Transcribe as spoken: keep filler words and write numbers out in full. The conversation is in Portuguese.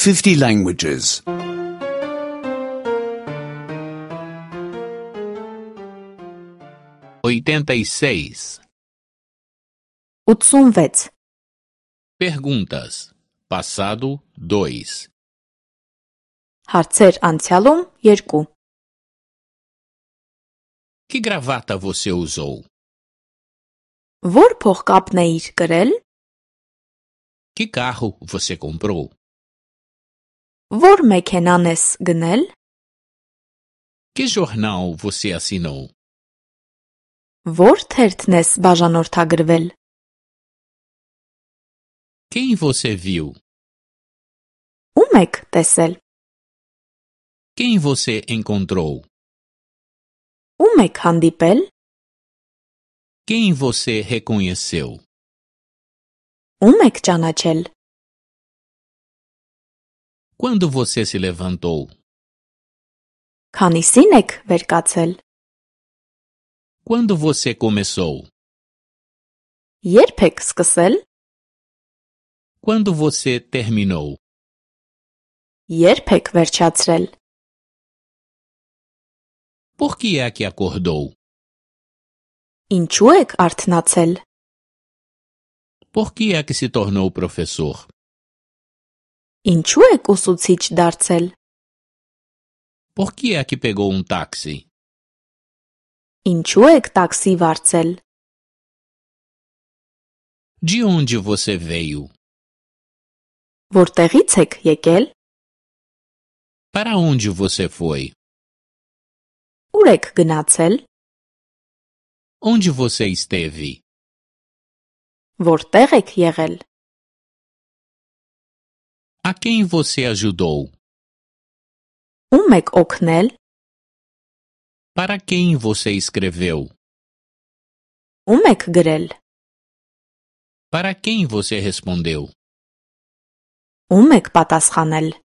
fifty languages. oitenta e seis. ութսունվեց. Perguntas. Passado dois. Հարցեր անցյալում երկու. Que gravata você usou? Որ փողկապն էիր կրել? Que carro você comprou? Որ մեքենան ես գնել? Que jornal você assinou? Որ թերթն ես բաժանորդագրվել? Quem você viu? Ում եք տեսել? Quem você encontrou? Ում եք հանդիպել? Quem você reconheceu? Ում եք ճանաչել? Quando você se levantou? Քանիսին եք վեր կացել? Quando você começou? Երբ եք սկսել? Quando você terminou? Երբ եք վերջացրել? Por que é que acordou? Ինչու եք արթնացել? Por que é que se tornou professor? Ինչու եք ուսուցիչ դարձել? Por que é que pegou um táxi? Ինչու եք տաքսի վարձել? De onde você veio? Որտեղից եք եկել? Para onde você foi? Ուր եք գնացել? Onde você esteve? Որտեղ եք եղել? A quem você ajudou? Ում եք օգնել? Para quem você escreveu? Ում եք գրել? Para quem você respondeu? Ում եք պատասխանել?